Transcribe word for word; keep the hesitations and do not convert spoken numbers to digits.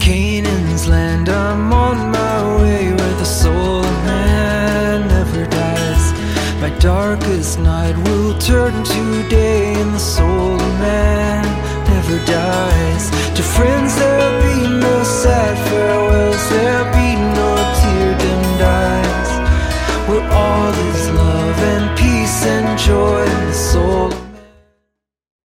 Canaan's land, I'm on my way, where the soul of man never dies. My darkest night will turn to day, and the soul of man never dies. To friends that